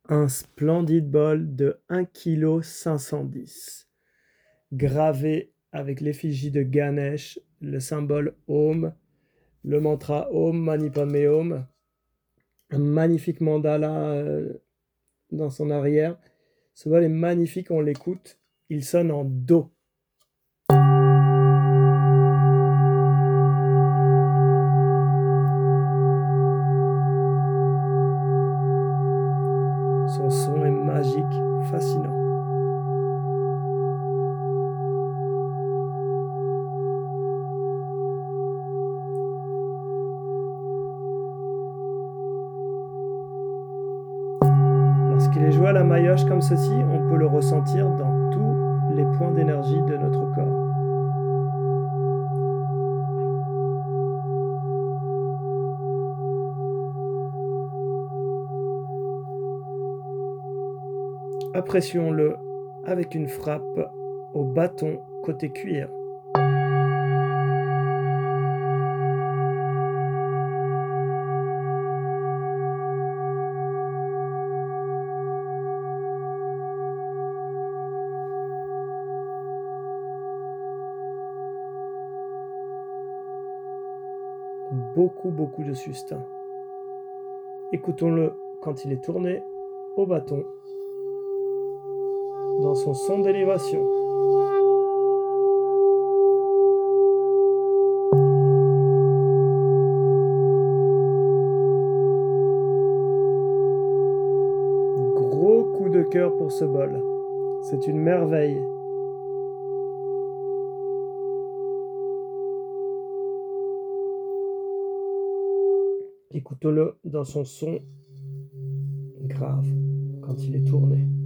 Un splendide bol de 1,510 kg, gravé avec l'effigie de Ganesh, le symbole Om, le mantra Om Mani Padme Hum, un magnifique mandala dans son arrière. Ce bol est magnifique, on l'écoute. Il sonne en Do. Son son est magique, fascinant. Lorsqu'il est joué à la maillotche comme ceci, on peut le ressentir dans tous les points d'énergie de notre corps. Apprécions-le avec une frappe au bâton côté cuir. Beaucoup de sustain. Écoutons-le quand il est tourné au bâton, dans son son d'élévation. Gros coup de cœur pour ce bol. C'est une merveille. Écoutons-le dans son son grave quand il est tourné.